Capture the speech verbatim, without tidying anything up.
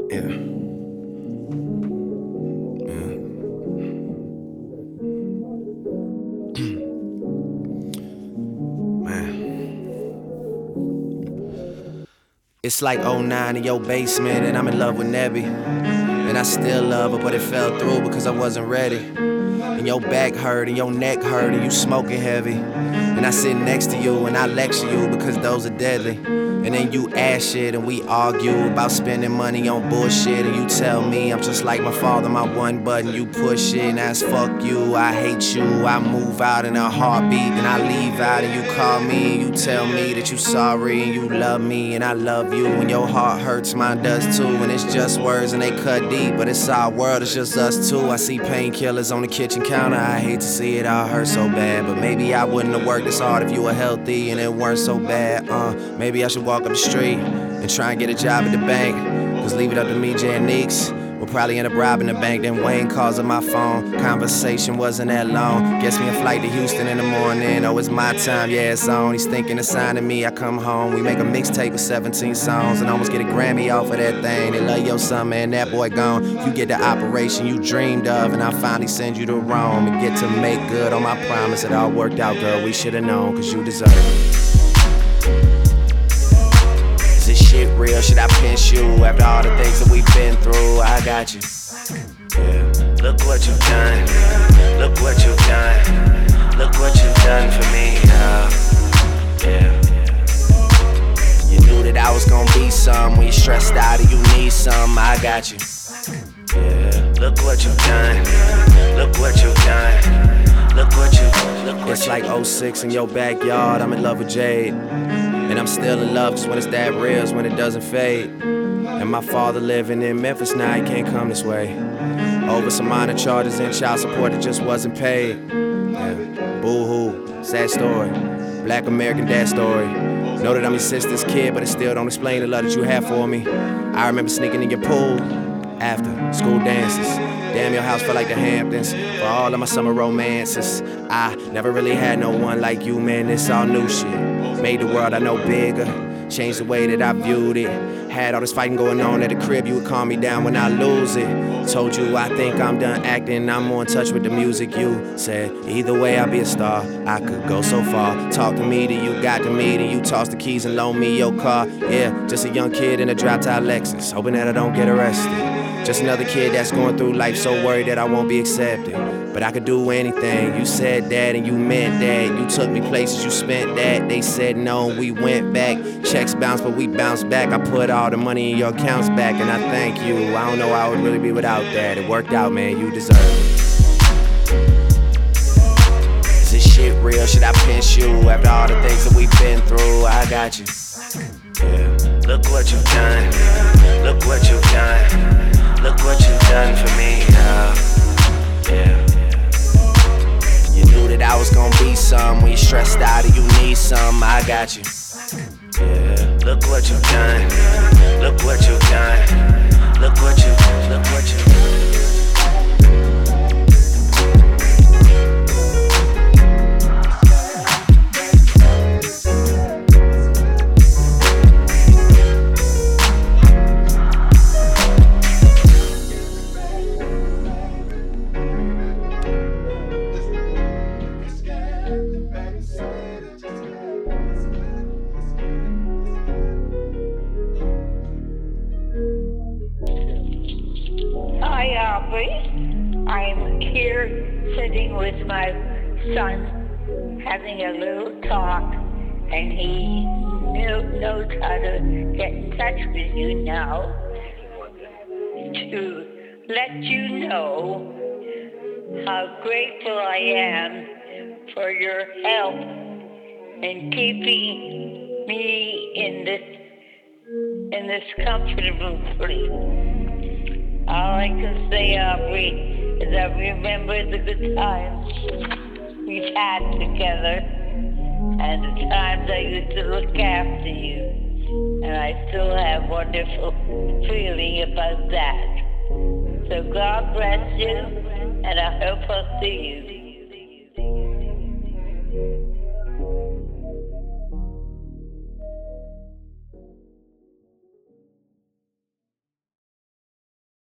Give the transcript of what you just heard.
Yeah. Yeah. Man. It's like oh nine in your basement and I'm in love with Nebby. And I still love her, but it fell through because I wasn't ready. And your back hurt and your neck hurt and you smoking heavy. And I sit next to you and I lecture you because those are deadly. And then you ask shit and we argue about spending money on bullshit. And you tell me I'm just like my father, my one button, you push it. And that's fuck you, I hate you. I move out in a heartbeat, and I leave out and you call me and you tell me that you sorry and you love me and I love you. And your heart hurts, mine does too. And it's just words and they cut deep, but it's our world, it's just us two. I see painkillers on the kitchen counter, I hate to see it all hurt so bad. But maybe I wouldn't have worked this hard if you were healthy and it weren't so bad. Uh, maybe I should walk up the street and try and get a job at the bank. Cause leave it up to me, Jay and Neeks, we'll probably end up robbing the bank. Then Wayne calls on my phone, conversation wasn't that long. Gets me a flight to Houston in the morning, oh it's my time, yeah it's on. He's thinking of signing me, I come home, we make a mixtape with seventeen songs. And almost get a Grammy off of that thing. They love your son, man, that boy gone. You get the operation you dreamed of, and I finally send you to Rome. And get to make good on my promise, it all worked out, girl, we should've known, cause you deserve it. Is this shit real? Should I pinch you? After all the things that we've been through, I got you. Yeah. Look what you've done. Look what you've done. Look what you've done for me. Uh, yeah. You knew that I was gonna be some. When you stressed out and you need some, I got you. Yeah. Look what you've done. Look what you've done. Look what you. Look what it's like oh six in your backyard. I'm in love with Jade. And I'm still in love just when it's that real, it's when it doesn't fade. And my father living in Memphis now, he can't come this way. Over some minor charges and child support that just wasn't paid. Yeah. Boo-hoo, sad story. Black American dad story. Know that I'm your sister's kid, but it still don't explain the love that you have for me. I remember sneaking in your pool after school dances. Damn, your house felt like the Hamptons. For all of my summer romances, I never really had no one like you, man, it's all new shit. Made the world I know bigger, changed the way that I viewed it. Had all this fighting going on at the crib, you would calm me down when I lose it. Told you I think I'm done acting, I'm more in touch with the music. You said, either way I'll be a star, I could go so far. Talk to me till you got to me, till you toss the keys and loan me your car. Yeah, just a young kid in a drop-top Lexus, hoping that I don't get arrested. Just another kid that's going through life so worried that I won't be accepted. But I could do anything, you said that and you meant that. You took me places, you spent that. They said no, we went back. Checks bounced, but we bounced back. I put all the money in your accounts back, and I thank you. I don't know how I would really be without that. It worked out, man, you deserve it. Is this shit real? Should I pinch you? After all the things that we've been through, I got you. Yeah. Look what you've done. Look what you've done. Look what you've done for me, uh, yeah. You knew that I was gonna be some. When you stressed out and you need some, I got you. Yeah. Look what you've done. Look what you've done. Look what you, look what you. I'm here sitting with my son, having a little talk, and he knew, knows how to get in touch with you now to let you know how grateful I am for your help in keeping me in this in this comfortable sleep. All I can say, Aubrey, is I remember the good times we've had together and the times I used to look after you. And I still have wonderful feeling about that. So God bless you, and I hope I'll see you